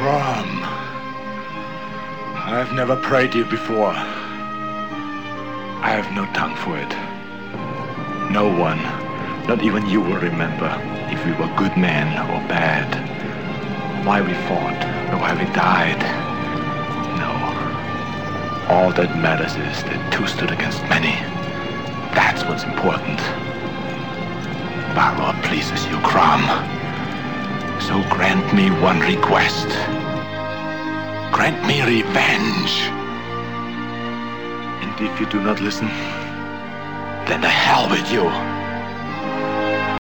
Crom, I've never prayed you before. I have no tongue for it. No one, not even you, will remember if we were good men or bad, why we fought or why we died. No. All that matters is that two stood against many. That's what's important. Balor pleases you, Crom. So grant me one request. Grant me revenge. And if you do not listen, then the hell with you.